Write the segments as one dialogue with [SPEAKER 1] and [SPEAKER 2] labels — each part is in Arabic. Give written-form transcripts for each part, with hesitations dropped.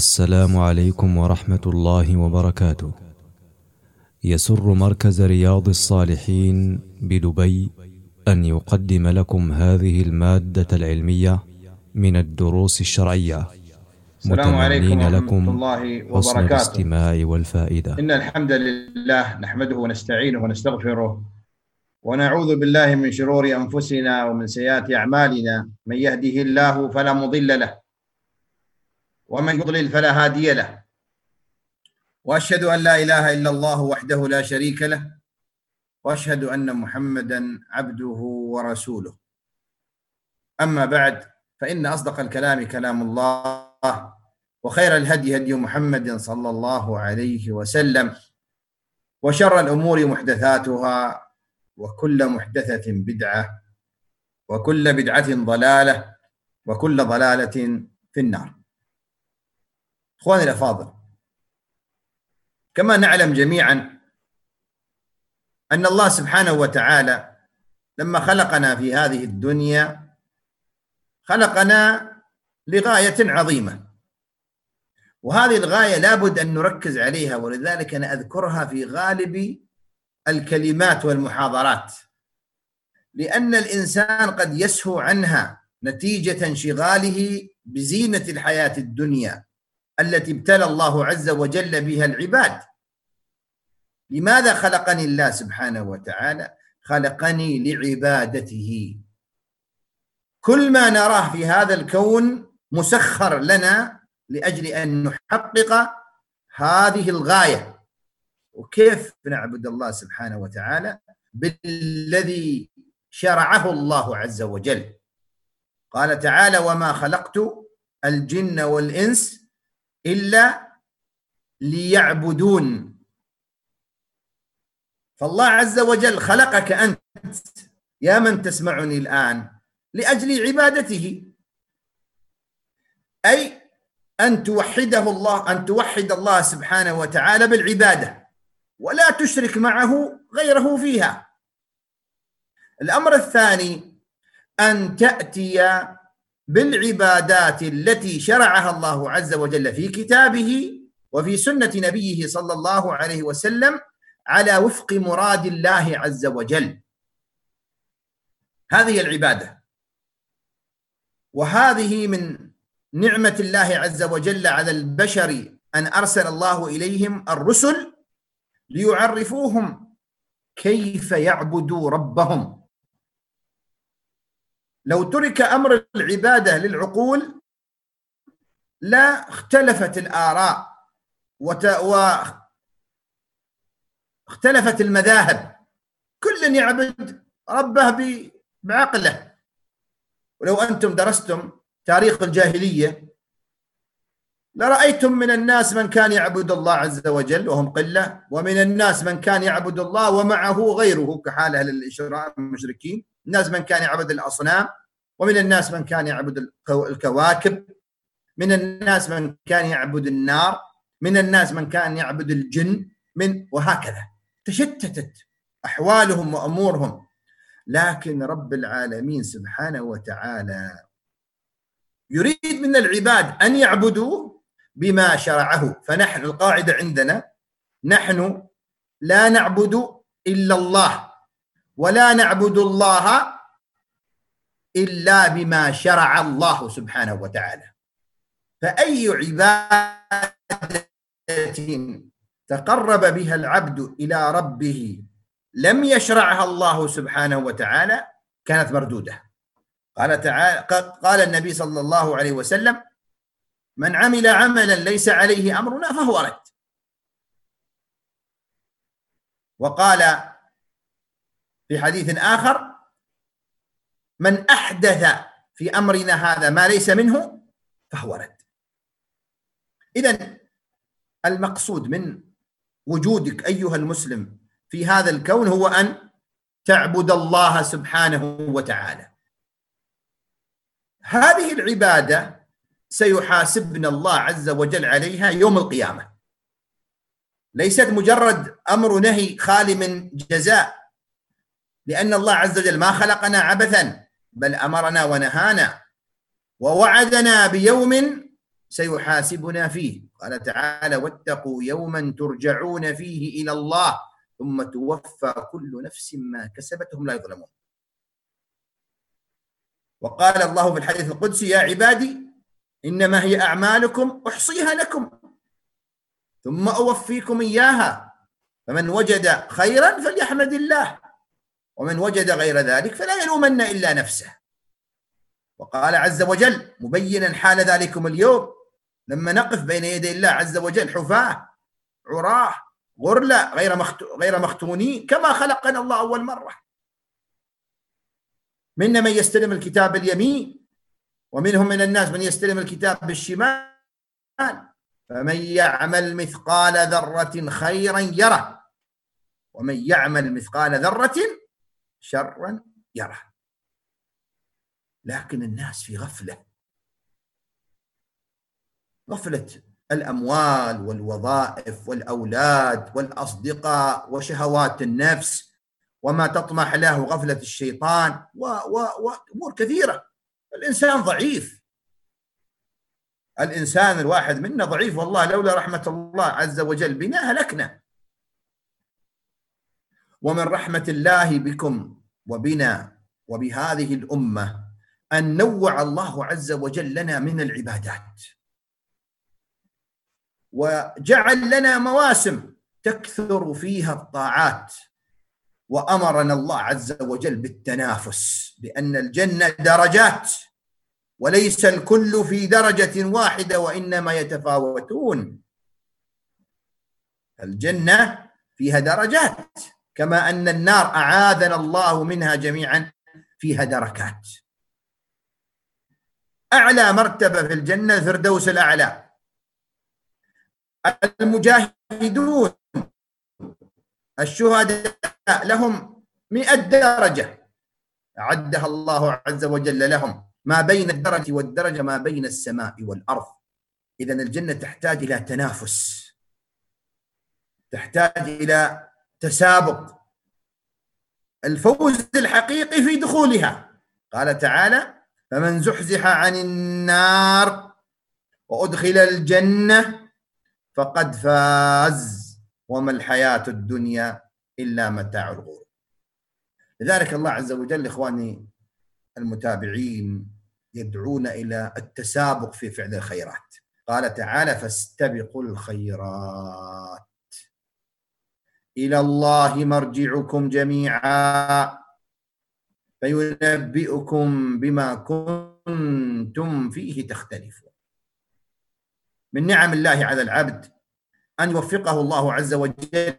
[SPEAKER 1] السلام عليكم ورحمة الله وبركاته. يسر مركز رياض الصالحين بدبي أن يقدم لكم هذه المادة العلمية من الدروس الشرعية،
[SPEAKER 2] السلام عليكم
[SPEAKER 1] متمنين
[SPEAKER 2] ورحمة
[SPEAKER 1] لكم
[SPEAKER 2] الله
[SPEAKER 1] حسن
[SPEAKER 2] وبركاته.
[SPEAKER 1] الاستماع والفائدة.
[SPEAKER 2] إن الحمد لله نحمده ونستعينه ونستغفره ونعوذ بالله من شرور أنفسنا ومن سيئات أعمالنا. من يهده الله فلا مضل له ومن يضلل فلا هادي له، وأشهد أن لا إله إلا الله وحده لا شريك له، وأشهد أن محمدا عبده ورسوله. أما بعد، فإن أصدق الكلام كلام الله، وخير الهدي هدي محمد صلى الله عليه وسلم، وشر الأمور محدثاتها، وكل محدثة بدعة، وكل بدعة ضلالة، وكل ضلالة في النار. إخواني الأفاضل، كما نعلم جميعا أن الله سبحانه وتعالى لما خلقنا في هذه الدنيا خلقنا لغاية عظيمة، وهذه الغاية لابد أن نركز عليها، ولذلك أنا أذكرها في غالب الكلمات والمحاضرات، لأن الإنسان قد يسهو عنها نتيجة انشغاله بزينة الحياة الدنيا التي ابتلى الله عز وجل بها العباد. لماذا خلقني الله سبحانه وتعالى؟ خلقني لعبادته. كل ما نراه في هذا الكون مسخر لنا لأجل أن نحقق هذه الغاية. وكيف نعبد الله سبحانه وتعالى؟ بالذي شرعه الله عز وجل. قال تعالى: وما خلقت الجن والإنس إلا ليعبدون. فالله عز وجل خلقك أنت يا من تسمعني الآن لأجل عبادته، أي أن توحد الله سبحانه وتعالى بالعبادة، ولا تشرك معه غيره فيها. الأمر الثاني أن تأتي بالعبادات التي شرعها الله عز وجل في كتابه وفي سنة نبيه صلى الله عليه وسلم على وفق مراد الله عز وجل. هذه العبادة، وهذه من نعمة الله عز وجل على البشر أن أرسل الله إليهم الرسل ليعرفوهم كيف يعبدوا ربهم. لو ترك أمر العبادة للعقول لا اختلفت الآراء واختلفت المذاهب، كل يعبد ربه بعقله. ولو أنتم درستم تاريخ الجاهلية لرأيتم من الناس من كان يعبد الله عز وجل وهم قلة، ومن الناس من كان يعبد الله ومعه غيره كحال أهل الإشراك المشركين. الناس من كان يعبد الأصنام، ومن الناس من كان يعبد الكواكب، من الناس من كان يعبد النار، من الناس من كان يعبد الجن، وهكذا تشتتت أحوالهم وأمورهم. لكن رب العالمين سبحانه وتعالى يريد من العباد أن يعبدوا بما شرعه. فنحن القاعدة عندنا: نحن لا نعبد إلا الله، ولا نعبد الله إلا بما شرع الله سبحانه وتعالى. فأي عبادة تقرب بها العبد إلى ربه لم يشرعها الله سبحانه وتعالى كانت مردودة. قال النبي صلى الله عليه وسلم: من عمل عملا ليس عليه أمرنا فهو رد. وقال في حديث آخر: من أحدث في أمرنا هذا ما ليس منه فهو رد. إذن المقصود من وجودك أيها المسلم في هذا الكون هو أن تعبد الله سبحانه وتعالى. هذه العبادة سيحاسبنا الله عز وجل عليها يوم القيامة، ليست مجرد أمر نهي خالي من جزاء، لأن الله عز وجل ما خلقنا عبثا، بل أمرنا ونهانا ووعدنا بيوم سيحاسبنا فيه. قال تعالى: واتقوا يوما ترجعون فيه إلى الله ثم توفى كل نفس ما كسبت وهم لا يظلمون. وقال الله في الحديث القدسي: يا عبادي إنما هي أعمالكم أحصيها لكم ثم أوفيكم إياها، فمن وجد خيرا فليحمد الله ومن وجد غير ذلك فلا يلومن إلا نفسه. وقال عز وجل مبينا حال ذلكم اليوم لما نقف بين يدي الله عز وجل حفاة عراه غرلا غير مختونين كما خلقنا الله أول مرة. منا من يستلم الكتاب باليمين ومنهم من الناس من يستلم الكتاب بالشمال، فمن يعمل مثقال ذرة خيرا يره ومن يعمل مثقال ذرة شرا يره. لكن الناس في غفلة الأموال والوظائف والأولاد والأصدقاء وشهوات النفس وما تطمح له غفلة الشيطان وأمور كثيرة. الإنسان ضعيف، الإنسان الواحد منا ضعيف، والله لولا رحمة الله عز وجل بنا هلكنا. ومن رحمة الله بكم وبنا وبهذه الأمة أن نوع الله عز وجل لنا من العبادات وجعل لنا مواسم تكثر فيها الطاعات، وأمرنا الله عز وجل بالتنافس، بأن الجنة درجات وليس الكل في درجة واحدة وإنما يتفاوتون. الجنة فيها درجات كما أن النار أعاذنا الله منها جميعا فيها دركات. أعلى مرتبة في الجنة الفردوس الأعلى. المجاهدون الشهداء لهم 100 درجة أعدها الله عز وجل لهم، ما بين الدرجة والدرجة ما بين السماء والأرض. إذن الجنة تحتاج إلى تنافس، تحتاج إلى تسابق. الفوز الحقيقي في دخولها. قال تعالى: فمن زحزح عن النار وأدخل الجنة فقد فاز وما الحياة الدنيا إلا متاع الغرور. لذلك الله عز وجل إخواني المتابعين يدعونا إلى التسابق في فعل الخيرات. قال تعالى: فاستبقوا الخيرات إلى الله مرجعكم جميعا فينبئكم بما كنتم فيه تختلفون. من نعم الله على العبد أن يوفقه الله عز وجل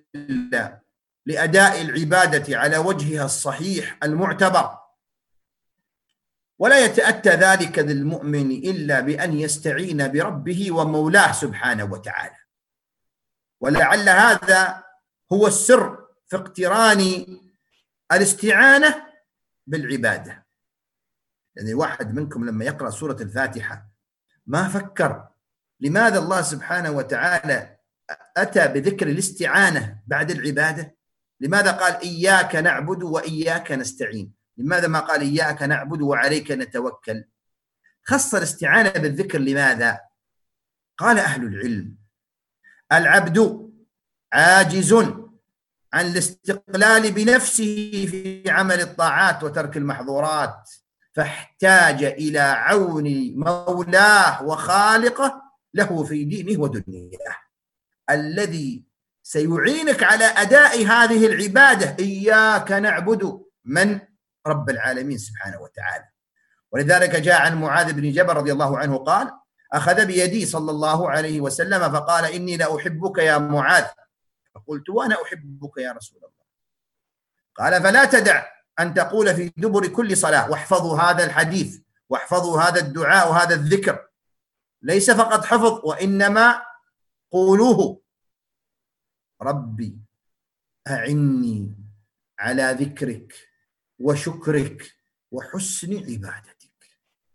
[SPEAKER 2] لأداء العبادة على وجهها الصحيح المعتبر، ولا يتأتى ذلك للمؤمن إلا بأن يستعين بربه ومولاه سبحانه وتعالى. ولعل هذا هو السر في اقتران الاستعانة بالعبادة. يعني واحد منكم لما يقرأ سورة الفاتحة ما فكر لماذا الله سبحانه وتعالى أتى بذكر الاستعانة بعد العبادة؟ لماذا قال إياك نعبد وإياك نستعين؟ لماذا ما قال إياك نعبد وعليك نتوكل؟ خص الاستعانة بالذكر لماذا؟ قال أهل العلم: العبد عاجز عن الاستقلال بنفسه في عمل الطاعات وترك المحظورات، فاحتاج إلى عون مولاه وخالقه له في دينه ودنياه، الذي سيعينك على أداء هذه العبادة. إياك نعبد من؟ رب العالمين سبحانه وتعالى. ولذلك جاء عن معاذ بن جبل رضي الله عنه قال: أخذ بيدي صلى الله عليه وسلم فقال: إني لأحبك يا معاذ. فقلت: وأنا أحبك يا رسول الله. قال: فلا تدع أن تقول في دبر كل صلاة. واحفظوا هذا الحديث واحفظوا هذا الدعاء وهذا الذكر، ليس فقط حفظ وإنما قولوه: ربي أعني على ذكرك وشكرك وحسن عبادتك.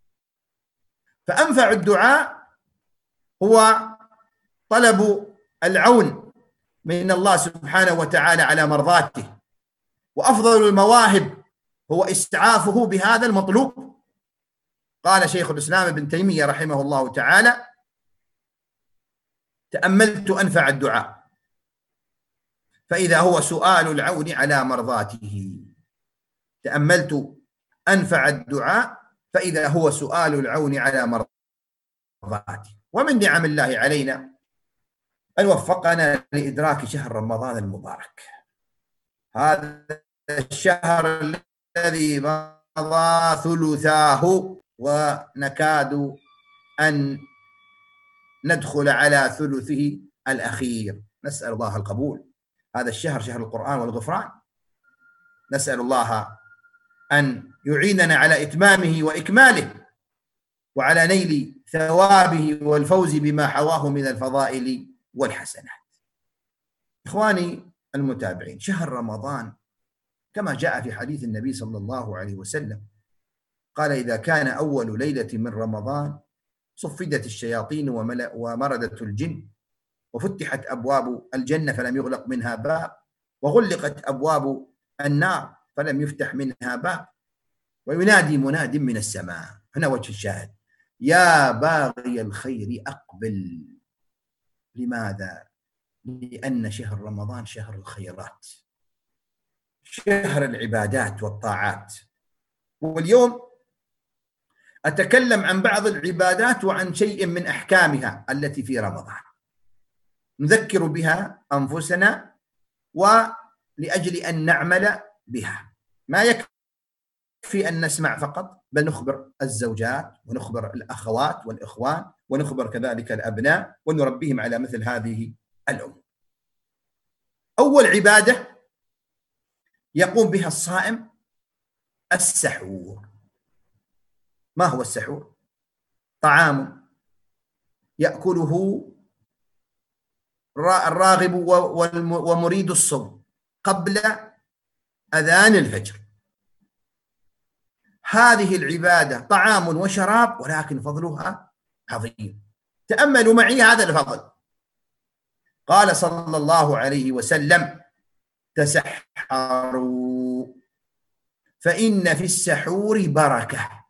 [SPEAKER 2] فأنفع الدعاء هو طلب العون من الله سبحانه وتعالى على مرضاته، وأفضل المواهب هو إسعافه بهذا المطلوب. قال شيخ الإسلام ابن تيمية رحمه الله تعالى: تأملت أنفع الدعاء فإذا هو سؤال العون على مرضاته. تأملت أنفع الدعاء فإذا هو سؤال العون على مرضاته. ومن نعم الله علينا أن وفقنا لإدراك شهر رمضان المبارك، هذا الشهر الذي مضى ثلثاه ونكاد أن ندخل على ثلثه الأخير. نسأل الله القبول. هذا الشهر شهر القرآن والغفران، نسأل الله أن يعيننا على إتمامه وإكماله وعلى نيل ثوابه والفوز بما حواه من الفضائل والحسنات. إخواني المتابعين، شهر رمضان كما جاء في حديث النبي صلى الله عليه وسلم قال: إذا كان أول ليلة من رمضان صفدت الشياطين ومردت الجن، وفتحت أبواب الجنة فلم يغلق منها باب، وغلقت أبواب النار فلم يفتح منها باب، وينادي مناد من السماء. هنا وجه الشاهد: يا باغي الخير أقبل. لماذا؟ لأن شهر رمضان شهر الخيرات، شهر العبادات والطاعات. واليوم أتكلم عن بعض العبادات وعن شيء من أحكامها التي في رمضان، نذكر بها أنفسنا ولأجل أن نعمل بها. ما يكفي أن نسمع فقط، بل نخبر الزوجات ونخبر الأخوات والإخوان ونخبر كذلك الأبناء ونربيهم على مثل هذه الأمور. أول عبادة يقوم بها الصائم السحور. ما هو السحور؟ طعام يأكله الراغب ومريد الصوم قبل أذان الفجر. هذه العبادة طعام وشراب، ولكن فضلها عظيم. تأملوا معي هذا الفضل. قال صلى الله عليه وسلم: تسحروا فإن في السحور بركة.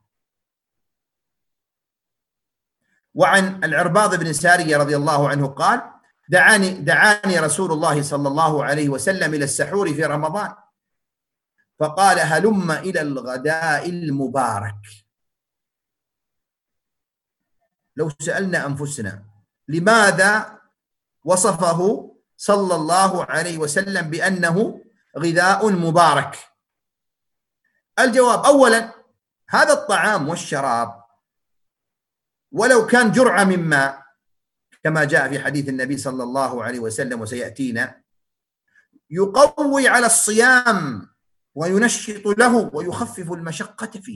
[SPEAKER 2] وعن العرباض بن سارية رضي الله عنه قال: دعاني رسول الله صلى الله عليه وسلم إلى السحور في رمضان، فقال: هلم إلى الغداء المبارك. لو سألنا أنفسنا لماذا وصفه صلى الله عليه وسلم بأنه غذاء مبارك؟ الجواب: أولا، هذا الطعام والشراب ولو كان جرعة من ماء كما جاء في حديث النبي صلى الله عليه وسلم وسيأتينا، يقوي على الصيام وينشط له ويخفف المشقة فيه.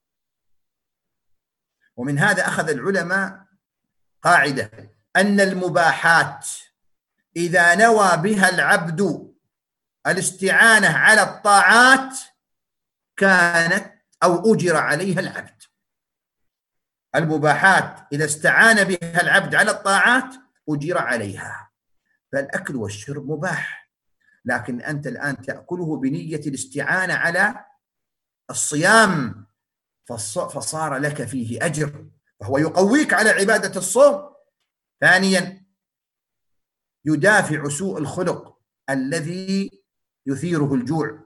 [SPEAKER 2] ومن هذا أخذ العلماء قاعدة أن المباحات إذا نوى بها العبد الاستعانة على الطاعات كانت أو أجر عليها العبد. المباحات إذا استعان بها العبد على الطاعات أجر عليها. فالأكل والشرب مباح، لكن أنت الآن تأكله بنية الاستعانة على الصيام، فصار لك فيه أجر، فهو يقويك على عبادة الصوم. ثانيا، يدافع سوء الخلق الذي يثيره الجوع.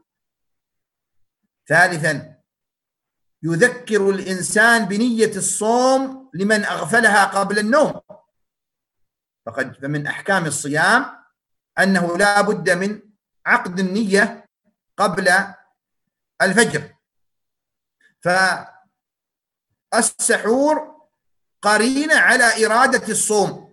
[SPEAKER 2] ثالثا، يذكر الإنسان بنية الصوم لمن أغفلها قبل النوم. فمن أحكام الصيام أنه لا بد من عقد النية قبل الفجر. فالسحور قرينة على إرادة الصوم.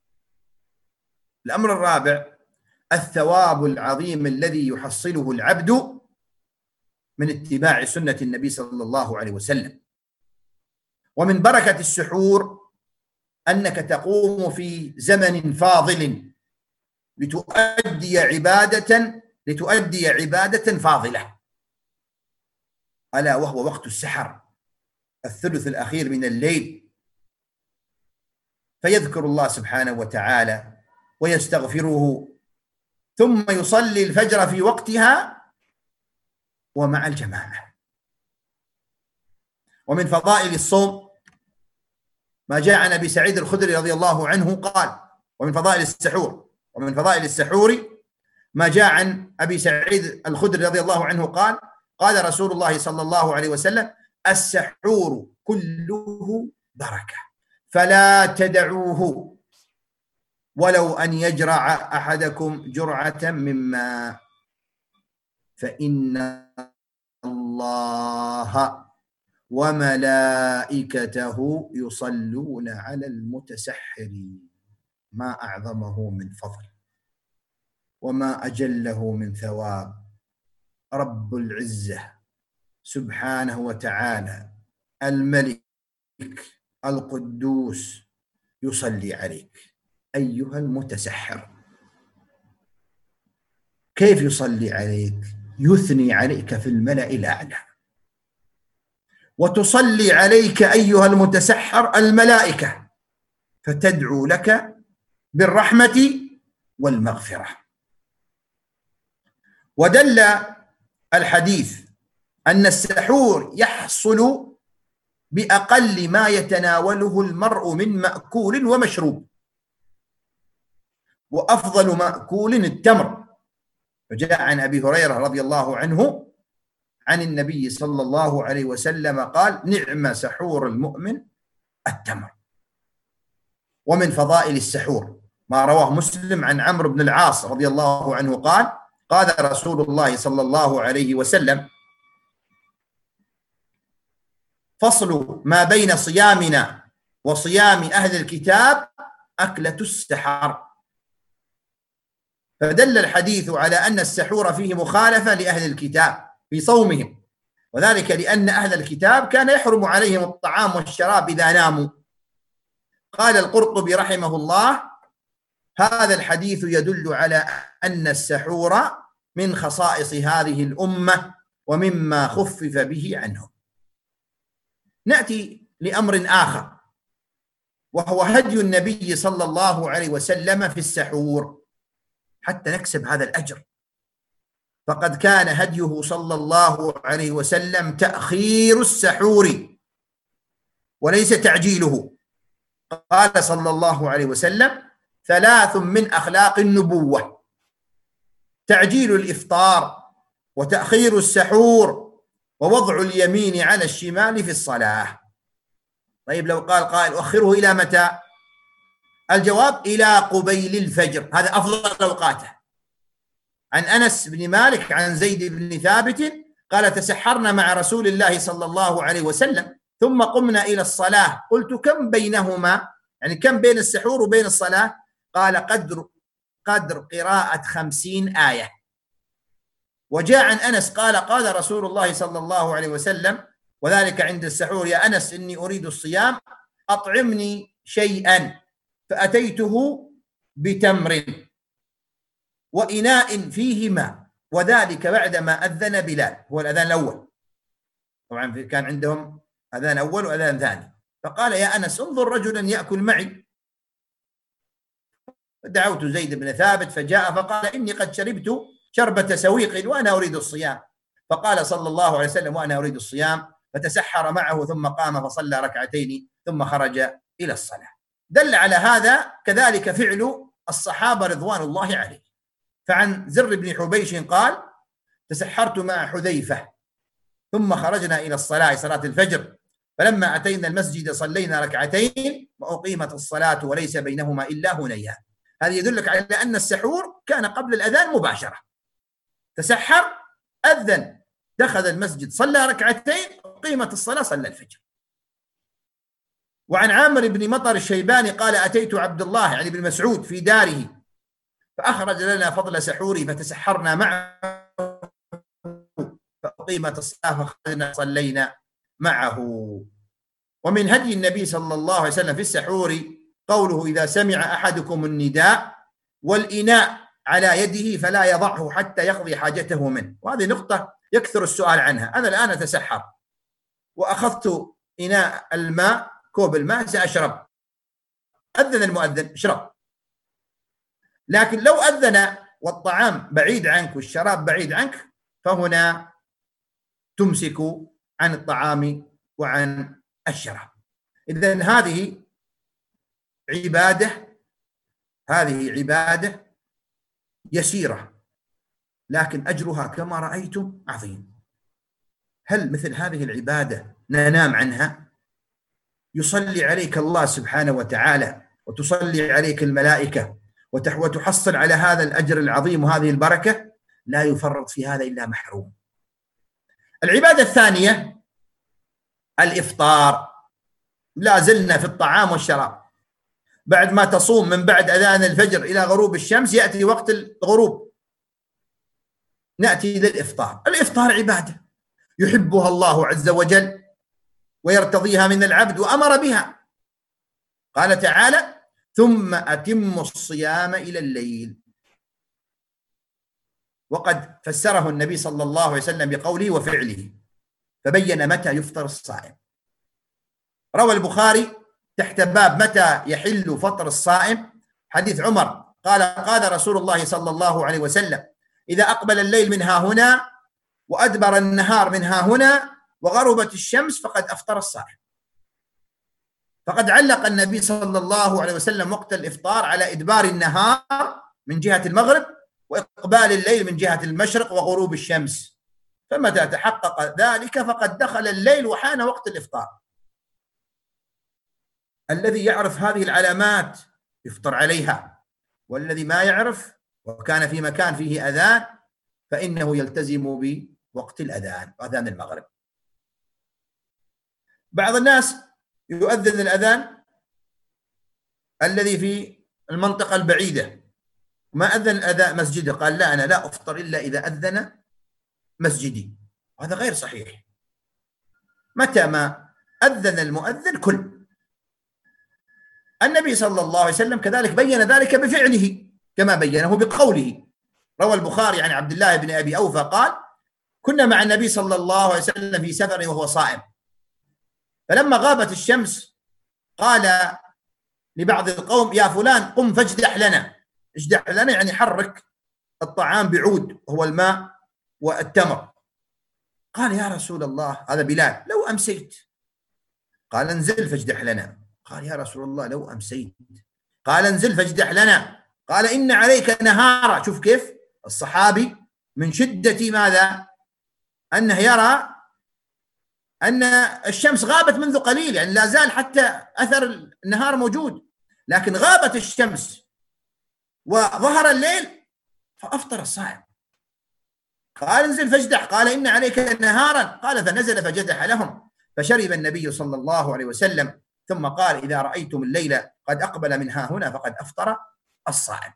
[SPEAKER 2] الأمر الرابع: الثواب العظيم الذي يحصله العبد من اتباع سنة النبي صلى الله عليه وسلم. ومن بركة السحور أنك تقوم في زمن فاضل لتؤدي عبادة فاضلة، ألا وهو وقت السحر، الثلث الأخير من الليل، فيذكر الله سبحانه وتعالى ويستغفره، ثم يصلي الفجر في وقتها ومع الجماعة. ومن فضائل الصوم ما جاء عن أبي سعيد الخدري رضي الله عنه قال، ومن فضائل السحور، ومن فضائل السحور ما جاء عن أبي سعيد الخدري رضي الله عنه قال: قال رسول الله صلى الله عليه وسلم: السحور كله بركة فلا تدعوه ولو أن يجرع أحدكم جرعة من ماء فإن الله وملائكته يصلون على المتسحرين. ما أعظمه من فضل وما أجله من ثواب. رب العزة سبحانه وتعالى الملك القدوس يصلي عليك أيها المتسحر. كيف يصلي عليك؟ يثني عليك في الملأ الأعلى، وتصلي عليك أيها المتسحر الملائكة فتدعو لك بالرحمة والمغفرة. ودل الحديث أن السحور يحصل بأقل ما يتناوله المرء من مأكول ومشروب، وأفضل مأكول التمر. فجاء عن أبي هريرة رضي الله عنه عن النبي صلى الله عليه وسلم قال: نعم سحور المؤمن التمر. ومن فضائل السحور ما رواه مسلم عن عمرو بن العاص رضي الله عنه قال: قال رسول الله صلى الله عليه وسلم: فصل ما بين صيامنا وصيام أهل الكتاب أكلة السحر. فدل الحديث على أن السحور فيه مخالفة لأهل الكتاب في صومهم، وذلك لأن أهل الكتاب كان يحرم عليهم الطعام والشراب إذا ناموا. قال القرطبي رحمه الله: هذا الحديث يدل على أن السحور من خصائص هذه الأمة ومما خفف به عنهم. نأتي لأمر آخر، وهو هدي النبي صلى الله عليه وسلم في السحور حتى نكسب هذا الأجر. فقد كان هديه صلى الله عليه وسلم تأخير السحور وليس تعجيله. قال صلى الله عليه وسلم: ثلاث من أخلاق النبوة: تعجيل الإفطار، وتأخير السحور، ووضع اليمين على الشمال في الصلاة. طيب لو قال قائل: أخره إلى متى؟ الجواب: إلى قبيل الفجر، هذا أفضل أوقاته. عن أنس بن مالك عن زيد بن ثابت قال: تسحرنا مع رسول الله صلى الله عليه وسلم ثم قمنا إلى الصلاة، قلت: كم بينهما؟ يعني كم بين السحور وبين الصلاة؟ قال: قدر قراءة 50 آية. وجاء عن أنس قال: قال رسول الله صلى الله عليه وسلم وذلك عند السحور: يا أنس إني أريد الصيام أطعمني شيئا، فأتيته بتمر وإناء فيه ماء، وذلك بعدما أذن بلال، هو الأذان الأول. طبعا كان عندهم أذان أول وأذان ثاني. فقال: يا أنس انظر رجلا يأكل معي. دعوت زيد بن ثابت فجاء فقال: إني قد شربت شربة سويق وأنا أريد الصيام. فقال صلى الله عليه وسلم: وأنا أريد الصيام. فتسحر معه ثم قام فصلى ركعتين ثم خرج إلى الصلاة. دل على هذا كذلك فعل الصحابة رضوان الله عليه. فعن زر بن حبيش قال: تسحرت مع حذيفة ثم خرجنا إلى الصلاة، صلاة الفجر، فلما أتينا المسجد صلينا ركعتين وأقيمت الصلاة وليس بينهما إلا هنيان. هذا يدلك على أن السحور كان قبل الأذان مباشرة. تسحر، أذن، دخل المسجد، صلى ركعتين، أقيمت الصلاة، صلى الفجر. وعن عامر بن مطر الشيباني قال: أتيت عبد الله يعني بن مسعود في داره فأخرج لنا فضل سحوري فتسحرنا معه فأقيمت الصلاة فخرجنا صلينا معه. ومن هدي النبي صلى الله عليه وسلم في السحور قوله: إذا سمع أحدكم النداء والإناء على يده فلا يضعه حتى يقضي حاجته منه. وهذه نقطة يكثر السؤال عنها. أنا الآن أتسحر وأخذت إناء الماء، كوب الماء، سأشرب. أذن المؤذن: اشرب. لكن لو أذن والطعام بعيد عنك والشراب بعيد عنك فهنا تمسك عن الطعام وعن الشراب. إذن هذه عبادة يسيرة، لكن أجرها كما رأيتم عظيم. هل مثل هذه العبادة ننام عنها؟ يصلي عليك الله سبحانه وتعالى وتصلي عليك الملائكة وتحصل على هذا الأجر العظيم وهذه البركة، لا يفرط في هذا إلا محروم. العبادة الثانية الإفطار. لا زلنا في الطعام والشراب. بعد ما تصوم من بعد أذان الفجر إلى غروب الشمس، يأتي وقت الغروب نأتي للإفطار. الإفطار عبادة يحبها الله عز وجل ويرتضيها من العبد وأمر بها. قال تعالى: ثم أتموا الصيام إلى الليل. وقد فسره النبي صلى الله عليه وسلم بقوله وفعله، فبين متى يفطر الصائم. روى البخاري تحت باب متى يحل فطر الصائم حديث عمر قال رسول الله صلى الله عليه وسلم: إذا أقبل الليل من ها هنا وأدبر النهار من ها هنا وغربت الشمس فقد أفطر الصائم. فقد علق النبي صلى الله عليه وسلم وقت الإفطار على إدبار النهار من جهة المغرب وإقبال الليل من جهة المشرق وغروب الشمس، فمتى تحقق ذلك فقد دخل الليل وحان وقت الإفطار. الذي يعرف هذه العلامات يفطر عليها، والذي ما يعرف وكان في مكان فيه أذان فإنه يلتزم بوقت الأذان وأذان المغرب. بعض الناس يؤذن الأذان الذي في المنطقة البعيدة ما أذن الأذان مسجده، قال لا أنا لا أفطر إلا إذا أذن مسجدي. هذا غير صحيح. متى ما أذن المؤذن كل. النبي صلى الله عليه وسلم كذلك بين ذلك بفعله كما بينه بقوله. روى البخاري عن عبد الله بن أبي أوفى قال: كنا مع النبي صلى الله عليه وسلم في سفر وهو صائم، فلما غابت الشمس قال لبعض القوم: يا فلان قم فاجدح لنا. اجدح لنا يعني حرك الطعام بعود وهو الماء والتمر. قال: يا رسول الله، هذا بلال، لو أمسيت. قال: انزل فاجدح لنا. قال: يا رسول الله لو أمسيت. قال: انزل فاجدح لنا. قال: إن عليك نهارا. شوف كيف الصحابي من شدة ماذا؟ أنه يرى أن الشمس غابت منذ قليل، يعني لا زال حتى أثر النهار موجود، لكن غابت الشمس وظهر الليل فأفطر الصائم. قال: انزل فاجدح. قال: إن عليك نهارا. قال: فنزل فجدح لهم، فشرب النبي صلى الله عليه وسلم، ثم قال: إذا رأيتم الليل قد أقبل من ها هنا فقد أفطر الصائم.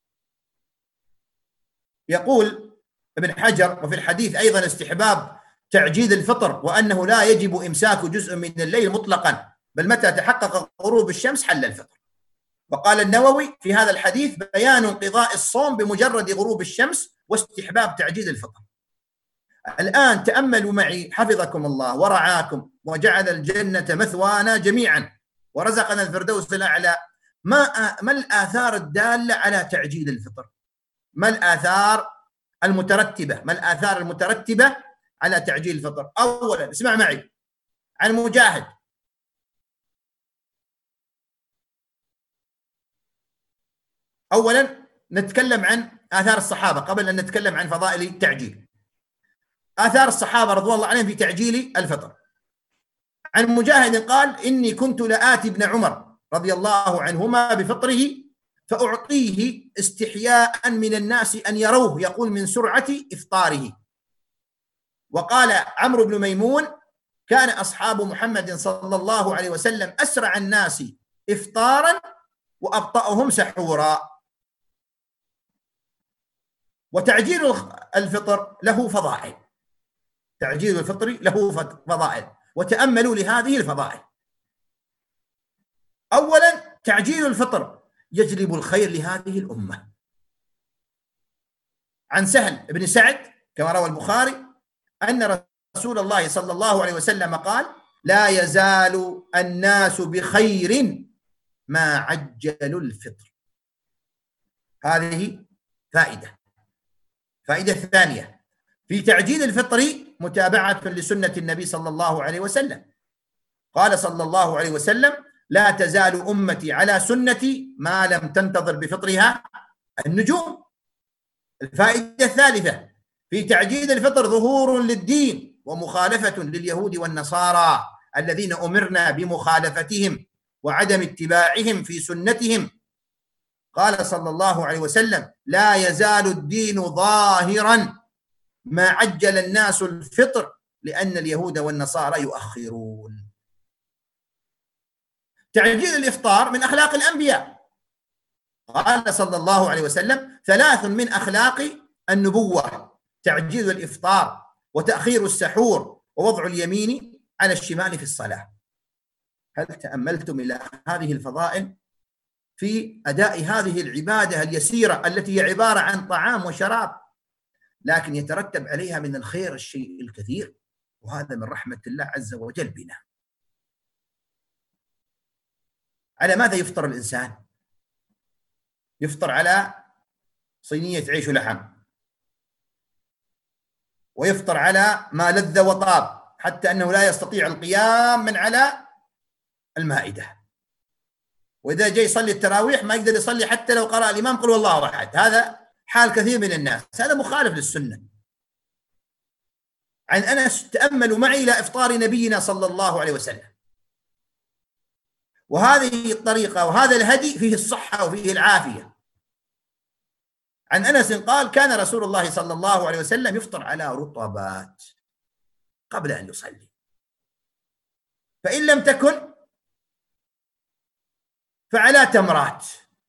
[SPEAKER 2] يقول ابن حجر: وفي الحديث أيضا استحباب تعجيل الفطر، وأنه لا يجب إمساك جزء من الليل مطلقا، بل متى تحقق غروب الشمس حل الفطر. وقال النووي في هذا الحديث: بيان انقضاء الصوم بمجرد غروب الشمس واستحباب تعجيل الفطر. الآن تأملوا معي حفظكم الله ورعاكم وجعل الجنة مثوانا جميعا ورزقنا الفردوس الأعلى. ما الآثار الدالة على تعجيل الفطر؟ ما الآثار المترتبة على تعجيل الفطر؟ أولا اسمع معي عن مجاهد. أولا نتكلم عن آثار الصحابة قبل أن نتكلم عن فضائل التعجيل. آثار الصحابة رضوان الله عليهم في تعجيل الفطر. عن مجاهد قال: إني كنت لآتي ابن عمر رضي الله عنهما بفطره فأعطيه استحياء من الناس أن يروه، يقول من سرعة إفطاره. وقال عمرو بن ميمون: كان أصحاب محمد صلى الله عليه وسلم أسرع الناس إفطارا وأبطأهم سحورا. وتعجيل الفطر له فضائل. تعجيل الفطر له فضائل، وتأملوا لهذه الفضائل. أولا تعجيل الفطر يجلب الخير لهذه الأمة. عن سهل بن سعد كما روى البخاري أن رسول الله صلى الله عليه وسلم قال: لا يزال الناس بخير ما عجلوا الفطر. هذه فائدة. فائدة ثانية في تعجيل الفطر متابعة لسنة النبي صلى الله عليه وسلم، قال صلى الله عليه وسلم: لا تزال أمتي على سنتي ما لم تنتظر بفطرها النجوم. الفائدة الثالثة في تعجيل الفطر ظهور للدين ومخالفة لليهود والنصارى الذين أمرنا بمخالفتهم وعدم اتباعهم في سنتهم. قال صلى الله عليه وسلم: لا يزال الدين ظاهرا ما عجل الناس الفطر لأن اليهود والنصارى يؤخرون. تعجيل الإفطار من أخلاق الأنبياء. قال صلى الله عليه وسلم: 3 من أخلاق النبوة: تعجيل الإفطار، وتأخير السحور، ووضع اليمين على الشمال في الصلاة. هل تأملتم إلى هذه الفضائل في أداء هذه العبادة اليسيرة التي هي عبارة عن طعام وشراب، لكن يترتب عليها من الخير الشيء الكثير، وهذا من رحمة الله عز وجل بنا. على ماذا يفطر الإنسان؟ يفطر على صينية عيش ولحم، ويفطر على ما لذ وطاب حتى أنه لا يستطيع القيام من على المائدة، وإذا جاء يصلي التراويح ما يقدر يصلي حتى لو قرأ الإمام قل والله أحد. هذا حال كثير من الناس، هذا مخالف للسنة. عن أنس: تأملوا معي إلى إفطار نبينا صلى الله عليه وسلم، وهذه الطريقة وهذا الهدي فيه الصحة وفيه العافية. عن أنس قال: كان رسول الله صلى الله عليه وسلم يفطر على رطبات قبل أن يصلي، فإن لم تكن فعلى تمرات،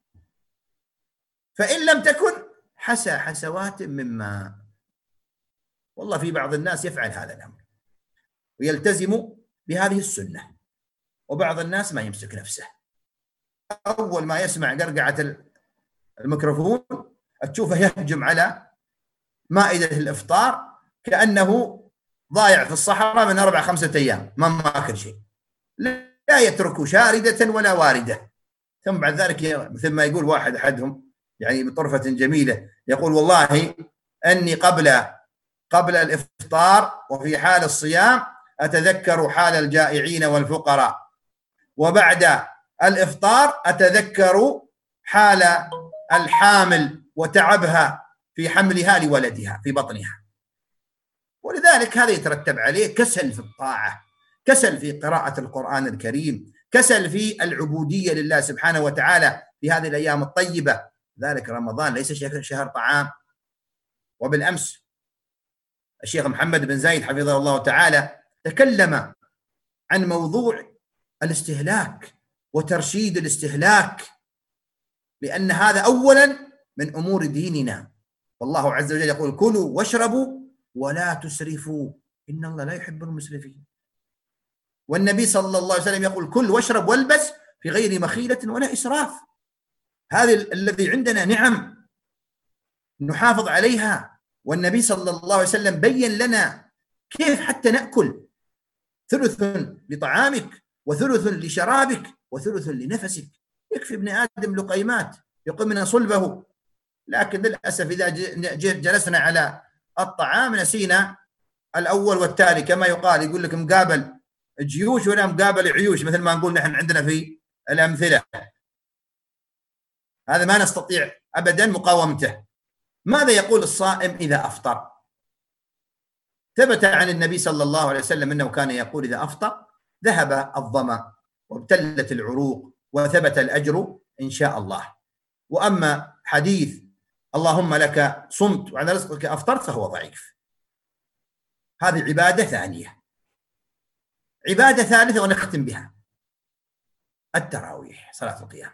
[SPEAKER 2] فإن لم تكن حسى حسوات من ماء. والله في بعض الناس يفعل هذا الأمر ويلتزم بهذه السنة، وبعض الناس ما يمسك نفسه. أول ما يسمع قرقعة الميكروفون تشوفه يهجم على مائدة الإفطار كأنه ضايع في الصحراء من 4-5 أيام ما ماكل شيء، لا يترك شاردة ولا واردة. ثم بعد ذلك مثل ما يقول واحد أحدهم يعني بطرفة جميلة، يقول: والله أني قبل الإفطار وفي حال الصيام أتذكر حال الجائعين والفقراء، وبعد الإفطار أتذكر حال الحامل وتعبها في حملها لولدها في بطنها. ولذلك هذا يترتب عليه كسل في الطاعة، كسل في قراءة القرآن الكريم، كسل في العبودية لله سبحانه وتعالى في هذه الأيام الطيبة. ذلك رمضان ليس شهر طعام. وبالأمس الشيخ محمد بن زايد حفظه الله تعالى تكلم عن موضوع الاستهلاك وترشيد الاستهلاك، لأن هذا أولا من أمور ديننا. والله عز وجل يقول: كلوا واشربوا ولا تسرفوا إن الله لا يحب المسرفين. والنبي صلى الله عليه وسلم يقول: كل واشرب والبس في غير مخيلة ولا إسراف. هذا الذي عندنا نعم نحافظ عليها، والنبي صلى الله عليه وسلم بين لنا كيف حتى نأكل: ثلث لطعامك وثلث لشرابك وثلث لنفسك. يكفي ابن آدم لقيمات يقمن صلبه. لكن للأسف إذا جلسنا على الطعام نسينا الأول والتالي، كما يقال، يقول لك مقابل جيوش ولا مقابل عيوش، مثل ما نقول نحن عندنا في الأمثلة. هذا ما نستطيع أبدا مقاومته. ماذا يقول الصائم إذا أفطر؟ ثبت عن النبي صلى الله عليه وسلم أنه كان يقول إذا أفطر: ذهب الظمأ وابتلت العروق وثبت الأجر إن شاء الله. وأما حديث اللهم لك صمت وعلى رزقك أفطرت فهو ضعيف. هذه عبادة ثانية. عبادة ثالثة ونختم بها: التراويح، صلاة القيام.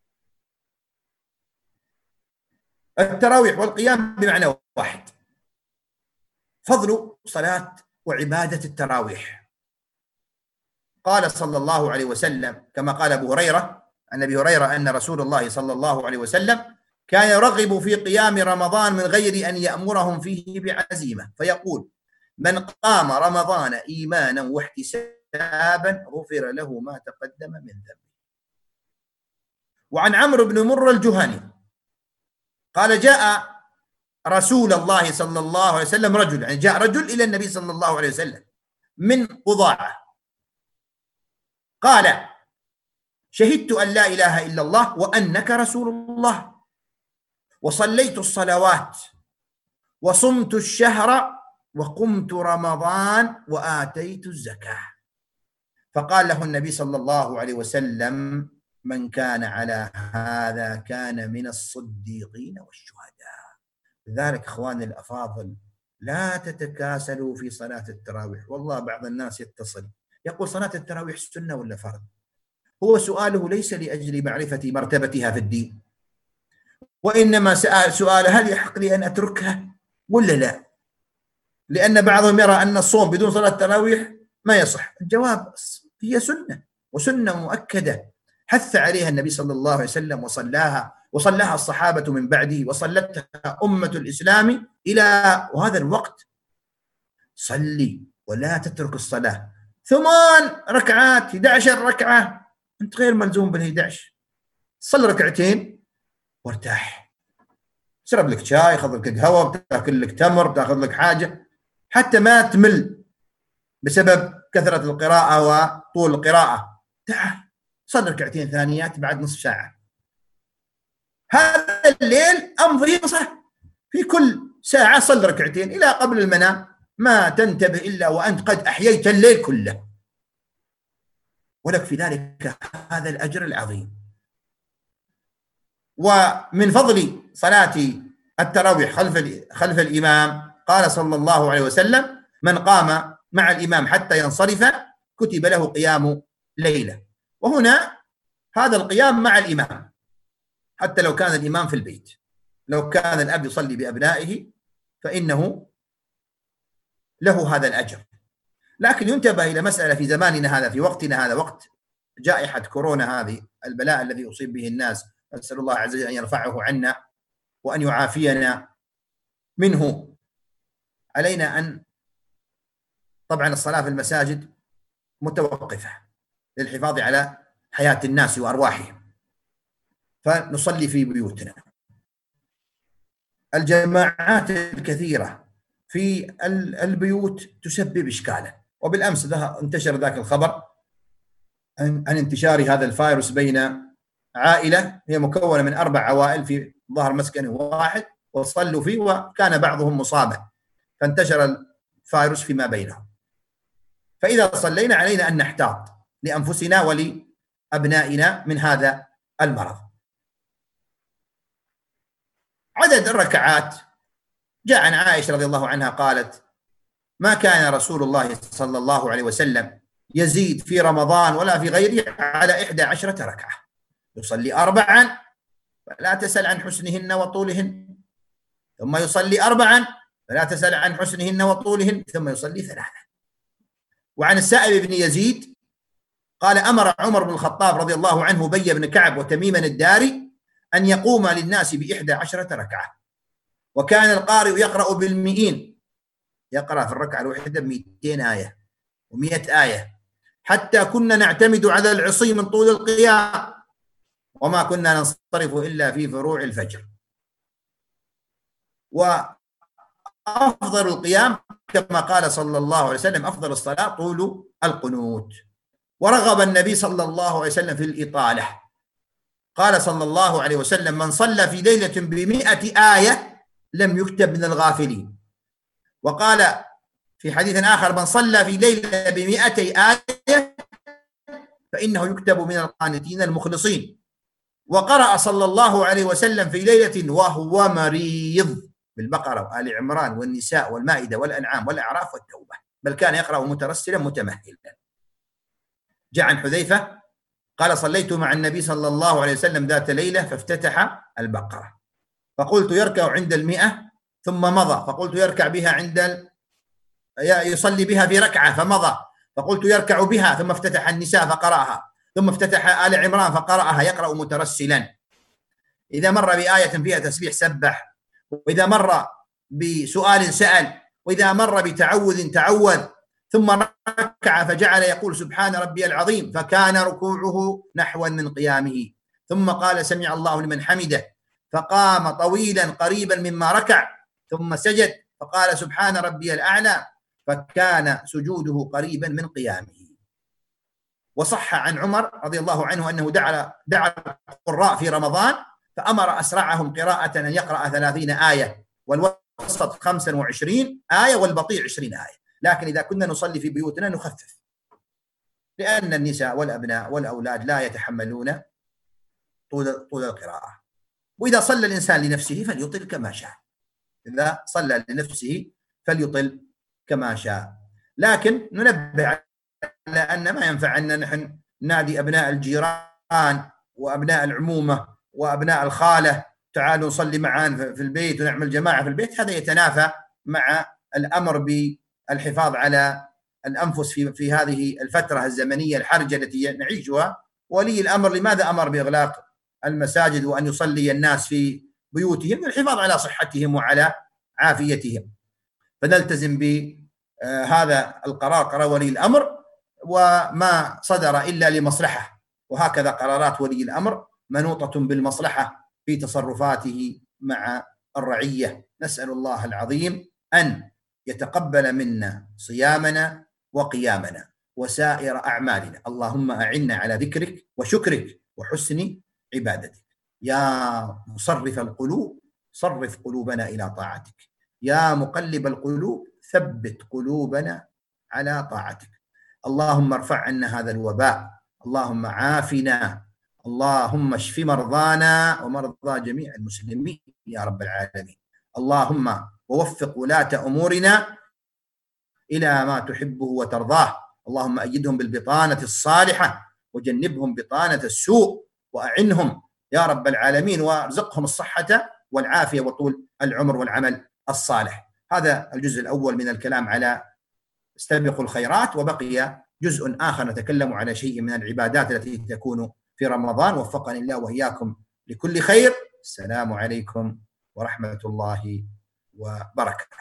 [SPEAKER 2] التراويح والقيام بمعنى واحد. فضل صلاة وعبادة التراويح. قال صلى الله عليه وسلم كما قال أبو هريرة عن أبي هريرة أن رسول الله صلى الله عليه وسلم كان يرغب في قيام رمضان من غير أن يأمرهم فيه بعزيمة، فيقول: من قام رمضان إيمانا واحتسابا غفر له ما تقدم من ذنبه. وعن عمرو بن مرة الجهني قال: جاء رسول الله صلى الله عليه وسلم رجل، يعني جاء رجل إلى النبي صلى الله عليه وسلم من قضاعة، قال: شهدت أن لا إله إلا الله وأنك رسول الله، وصليت الصلوات، وصمت الشهر، وقمت رمضان، وآتيت الزكاة. فقال له النبي صلى الله عليه وسلم: من كان على هذا كان من الصديقين والشهداء. لذلك إخواني الأفاضل، لا تتكاسلوا في صلاة التراويح. والله بعض الناس يتصل يقول: صلاة التراويح سنة ولا فرض؟ هو سؤاله ليس لأجل معرفة مرتبتها في الدين، وإنما سؤاله: هل يحق لي أن أتركها ولا لا؟ لأن بعضهم يرى أن الصوم بدون صلاة التراويح ما يصح. الجواب: هي سنة، وسنة مؤكدة حث عليها النبي صلى الله عليه وسلم، وصلاها الصحابة من بعده، وصلتها أمة الإسلام إلى هذا الوقت. صلي ولا تترك الصلاة. 8 ركعات، 11 ركعة، أنت غير ملزوم بال11. صل ركعتين وارتاح، اشرب لك شاي، خذ لك قهوة، بتاكل لك تمر، بتاخذ لك حاجة، حتى ما تمل بسبب كثرة القراءة وطول القراءة. تعال صل ركعتين ثانيات بعد نصف ساعة. هذا الليل أمضي في كل ساعة صل ركعتين إلى قبل المنام، ما تنتبه إلا وأنت قد أحييت الليل كله، ولك في ذلك هذا الأجر العظيم. ومن فضل صلاة التراويح خلف الإمام قال صلى الله عليه وسلم: من قام مع الإمام حتى ينصرف كتب له قيام ليلة. وهنا هذا القيام مع الإمام، حتى لو كان الإمام في البيت، لو كان الأب يصلي بأبنائه فإنه له هذا الأجر. لكن ينتبه إلى مسألة في زماننا هذا، في وقتنا هذا، وقت جائحة كورونا هذه، البلاء الذي يصيب به الناس، نسأل الله عز وجل أن يرفعه عنا وأن يعافينا منه. علينا أن طبعا الصلاة في المساجد متوقفة للحفاظ على حياة الناس وأرواحهم، فنصلي في بيوتنا. الجماعات الكثيرة في البيوت تسبب إشكالا، وبالأمس انتشر ذاك الخبر عن انتشار هذا الفيروس بين عائلة هي مكونة من 4 عوائل في ظهر مسكن واحد، وصلوا فيه وكان بعضهم مصابا، فانتشر الفيروس فيما بينهم. فإذا صلينا علينا أن نحتاط لأنفسنا ولأبنائنا من هذا المرض. عدد الركعات جاء عن عائشة رضي الله عنها قالت: ما كان رسول الله صلى الله عليه وسلم يزيد في رمضان ولا في غيره على 11 ركعة، يصلي 4 فلا تسأل عن حسنهن وطولهن، ثم يصلي 4 فلا تسأل عن حسنهن وطولهن، ثم يصلي 3. وعن السائب بن يزيد قال: أمر عمر بن الخطاب رضي الله عنه بي بن كعب وتميما الداري أن يقوم للناس ب11 ركعة، وكان القارئ يقرأ بال100، يقرأ في الركعة الواحدة 200 آية و100 آية، حتى كنا نعتمد على العصي من طول القيام، وما كنا ننصرف إلا في فروع الفجر. وأفضل القيام كما قال صلى الله عليه وسلم: أفضل الصلاة طول القنوت. ورغب النبي صلى الله عليه وسلم في الإطالة، قال صلى الله عليه وسلم: من صلى في ليلة ب100 آية لم يكتب من الغافلين. وقال في حديث آخر: من صلى في ليلة ب100 آية فإنه يكتب من القانتين المخلصين. وقرأ صلى الله عليه وسلم في ليلة وهو مريض بالبقرة وآل عمران والنساء والمائدة والأنعام والأعراف والتوبة، بل كان يقرأ مترسلا متمهلا. جاء عن حذيفة قال: صليت مع النبي صلى الله عليه وسلم ذات ليلة فافتتح البقرة، فقلت يركع عند 100 ثم مضى، فقلت يركع بها يصلي بها في ركعة فمضى، فقلت يركع بها، ثم افتتح النساء فقرأها، ثم افتتح آل عمران فقرأها، يقرأ مترسلا. إذا مر بآية فيها تسبيح سبح، وإذا مر بسؤال سأل، وإذا مر بتعوذ تعوذ، ثم ركع فجعل يقول: سبحان ربي العظيم، فكان ركوعه نحوا من قيامه، ثم قال: سمع الله لمن حمده، فقام طويلا قريبا مما ركع، ثم سجد فقال: سبحان ربي الأعلى، فكان سجوده قريبا من قيامه. وصح عن عمر رضي الله عنه أنه دعا القراء في رمضان فأمر أسرعهم قراءة أن يقرأ 30 آية، والوسط 25 آية، والبطيء 20 آية. لكن إذا كنا نصلي في بيوتنا نخفف، لأن النساء والأبناء والأولاد لا يتحملون طول القراءة. وإذا صلى الإنسان لنفسه فليطل كما شاء، إذا صلى لنفسه فليطل كما شاء. لكن ننبه على أن ما ينفع أن نحن نادي أبناء الجيران وأبناء العمومة وأبناء الخالة تعالوا نصلي معانا في البيت ونعمل جماعة في البيت. هذا يتنافى مع الأمر بالحفاظ على الأنفس في هذه الفترة الزمنية الحرجة التي نعيشها. ولي الأمر لماذا أمر بإغلاق المساجد وأن يصلي الناس في بيوتهم؟ للحفاظ على صحتهم وعلى عافيتهم. فنلتزم بهذا القرار، قرار ولي الأمر، وما صدر إلا لمصلحة، وهكذا قرارات ولي الأمر منوطة بالمصلحة في تصرفاته مع الرعية. نسأل الله العظيم أن يتقبل منا صيامنا وقيامنا وسائر أعمالنا. اللهم أعنا على ذكرك وشكرك وحسن عبادتك. يا مصرف القلوب صرف قلوبنا إلى طاعتك، يا مقلب القلوب ثبت قلوبنا على طاعتك. اللهم ارفع عنا هذا الوباء، اللهم عافنا، اللهم اشف مرضانا ومرضى جميع المسلمين يا رب العالمين. اللهم ووفق ولاة أمورنا إلى ما تحبه وترضاه. اللهم أيدهم بالبطانة الصالحة وجنبهم بطانة السوء، وأعنهم يا رب العالمين، وارزقهم الصحة والعافية وطول العمر والعمل الصالح. هذا الجزء الأول من الكلام على استبقوا الخيرات، وبقي جزء آخر نتكلم على شيء من العبادات التي تكون في رمضان. وفقني الله وإياكم لكل خير. السلام عليكم ورحمة الله وبركاته.